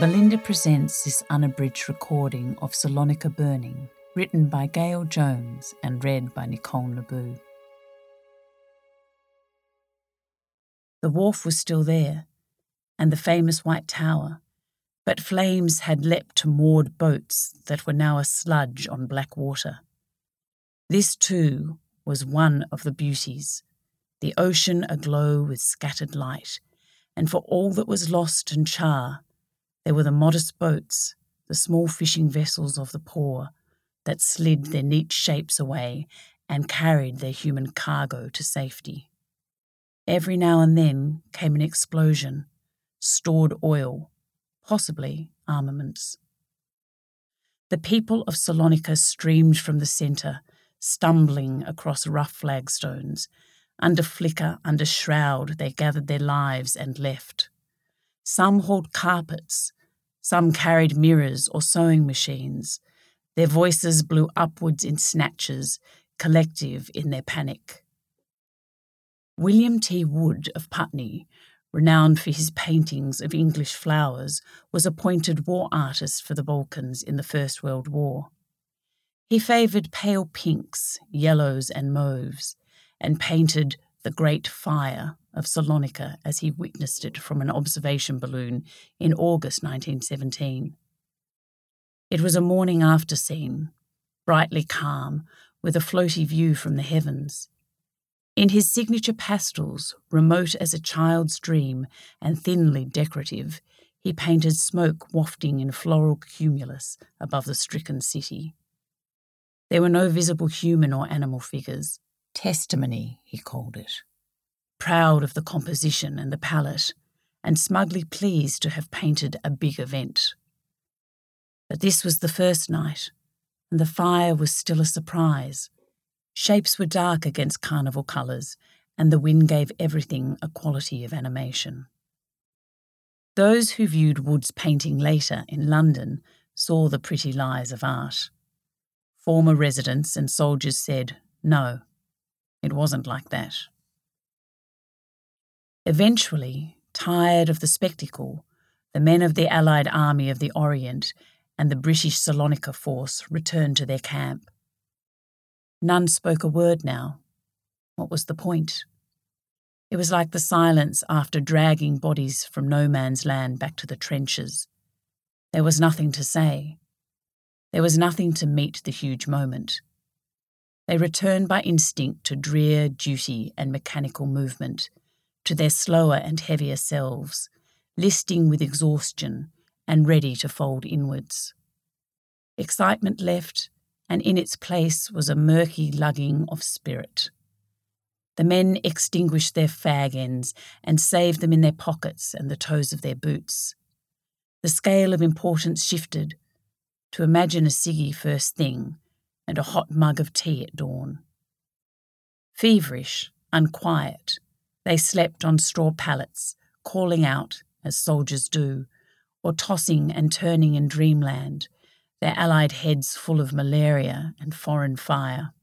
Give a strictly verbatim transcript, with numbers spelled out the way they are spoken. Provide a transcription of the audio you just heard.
Belinda presents this unabridged recording of Salonika Burning, written by Gail Jones and read by Nicole Naboo. The wharf was still there, and the famous white tower, but flames had leapt to moored boats that were now a sludge on black water. This, too, was one of the beauties, the ocean aglow with scattered light, and for all that was lost and char, there were the modest boats, the small fishing vessels of the poor, that slid their neat shapes away and carried their human cargo to safety. Every now and then came an explosion, stored oil, possibly armaments. The people of Salonika streamed from the centre, stumbling across rough flagstones. Under flicker, under shroud, they gathered their lives and left. Some hauled carpets, some carried mirrors or sewing machines. Their voices blew upwards in snatches, collective in their panic. William T. Wood of Putney, renowned for his paintings of English flowers, was appointed war artist for the Balkans in the First World War. He favoured pale pinks, yellows and mauves, and painted the Great Fire of Salonika as he witnessed it from an observation balloon in August nineteen seventeen. It was a morning after scene, brightly calm, with a floaty view from the heavens. In his signature pastels, remote as a child's dream and thinly decorative, he painted smoke wafting in floral cumulus above the stricken city. There were no visible human or animal figures. Testimony, he called it. Proud of the composition and the palette, and smugly pleased to have painted a big event. But this was the first night, and the fire was still a surprise. Shapes were dark against carnival colours, and the wind gave everything a quality of animation. Those who viewed Wood's painting later in London saw the pretty lies of art. Former residents and soldiers said, no, it wasn't like that. Eventually, tired of the spectacle, the men of the Allied Army of the Orient and the British Salonika force returned to their camp. None spoke a word now. What was the point? It was like the silence after dragging bodies from no man's land back to the trenches. There was nothing to say. There was nothing to meet the huge moment. They returned by instinct to drear duty and mechanical movement, to their slower and heavier selves, listing with exhaustion and ready to fold inwards. Excitement left, and in its place was a murky lugging of spirit. The men extinguished their fag ends and saved them in their pockets and the toes of their boots. The scale of importance shifted to imagine a ciggy first thing and a hot mug of tea at dawn. Feverish, unquiet, they slept on straw pallets, calling out, as soldiers do, or tossing and turning in dreamland, their allied heads full of malaria and foreign fire.